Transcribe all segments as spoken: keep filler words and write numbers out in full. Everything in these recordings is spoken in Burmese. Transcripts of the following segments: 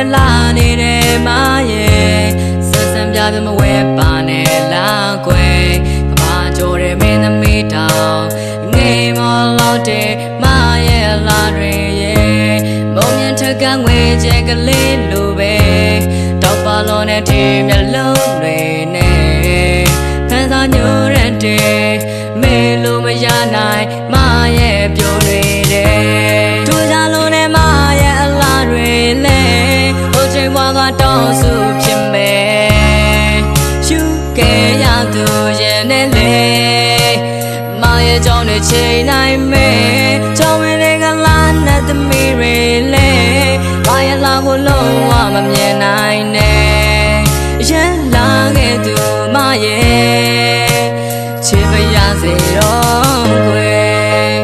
နဲ့လာနေတဲ့မရဲ့ဆက်ဆံပြပြမဝဲပါနဲ့လာကွယ်ကဘာကြော်တဲ့မင်းသမီးတောင်ငေးမော်လို့တဲ့မရဲ့လာတွေရဲ့မုံမြင့်ထက်ကငွေကျဲကလေးလိုပဲတောက်ပါလုံးနဲ့ဒီမျက်လုံးတွေနဲ့ဖန်ဆောင်ညိုရတဲ့မေလိုမရနိုင်မရဲ့ပြိုတွေတဲ့ထူးခြားလို့နဲ့မရဲ့အလားတွေလဲဟိုချိန်ဘွားကတောင်းစုဖြစ်မယ်ရှုခဲ့ရသူရဲ့နဲ့လေမရဲ့ကြောင့်တွေချိန်နိုင်မယ်ကြောင့်ဝင်တွေကလာနဲ့သမီးတွေလဲမရဲ့လာကိုလုံးဝမမြင်နိုင်နဲ့ရန်လာခဲ့သူမရဲ့ချစ်ပါရစေတော့ကွယ်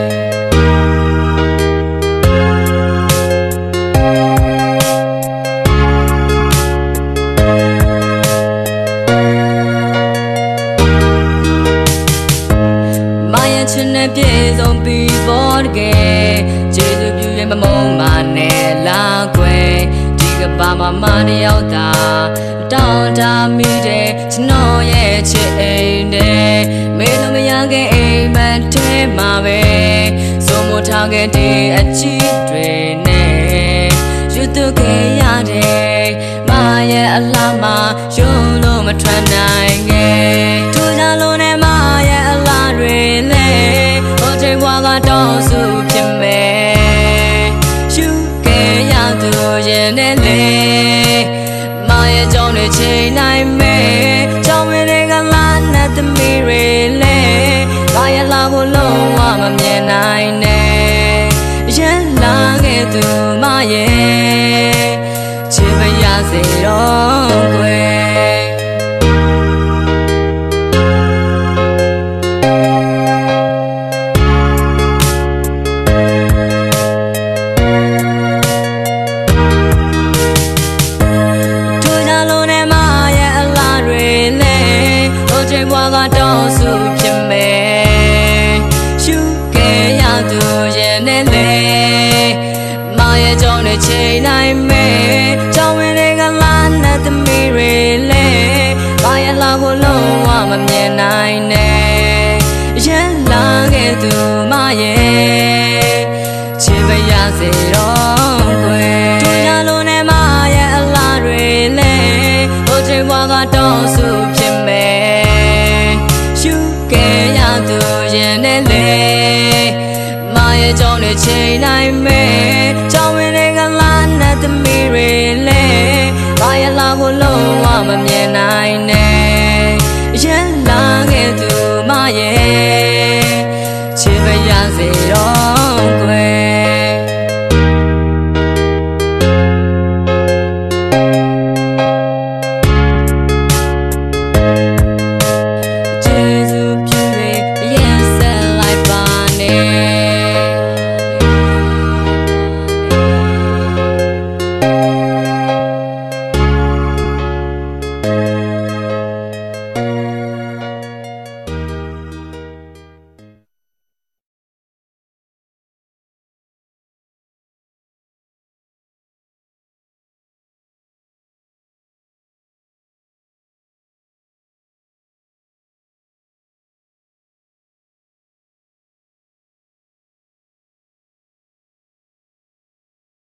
မရဲ့ချစ်နဲ့ပြေဆုံးပြီးပေါ်တကယ်ကျေးဇူးပြုရင်မမုန်းပါနဲ့လာကွယ်ဒီကဘာမှမတယောက်သာတောင်းတမိတဲ့ကျွန်တော်ရဲ့ချစ်အိမ်နဲ့မေလို့မရခဲ့အိမ်မက်ထဲမှာပဲစိုးမိုးထားခဲ့တဲ့အချစ်တွေနဲ့ယူသွခဲ့ရတဲ့မရဲ့အလားမှာယုံလို့မထွက်နိုင်ခဲ့ထူးခြားလို့နဲ့မရဲ့အလားတွေလဲဟိုချိန်ဘွားကတောင်းစုဖြစ်မယ်ယူခဲ့ရသူရဲ့နဲ့လေမရဲ့ကြောင့်တွေချိန်နိုင်မယ်ကြောင့်ဝင်တွေကလာနဲ့သမီးတွေလဲမရဲ့လာကိုလုံးဝမမြင်နိုင်နဲ့ရန်လာခဲ့သူမရဲ့ချစ်ပါရစေတော့ကွယ်ဘွားကတောင်းစုဖြစ်မယ်ရှုခဲ့ရသူရဲ့နဲ့လေမရဲ့ကြောင့်နဲ့ချိန်နိုင်မယ်ကြောင့်ဝင်တွေကလာနဲ့သမီးတွေလဲမရဲ့လာကိုလုံးဝမမြင်နိုင်နဲ့ရန်လာခဲ့သူမရဲ့ချစ်ပါရစေတော့ကွယ်ထူးခြားလို့နဲ့မရဲ့အလားတွေလဲဟိုချိန်ဘွားကတောင်းစုဖြစ်မယ်သူရဲ့နဲ့လေမရဲ့ကြောင့်နဲ့ချိန်နိုင်မယ်ကြောင့်ဝင်တွေကလာနဲ့သမီးတွေလဲမရဲ့လာကိုလုံးဝမမြင်နိုင်နဲ့ရန်လာခဲ့သူမရဲ့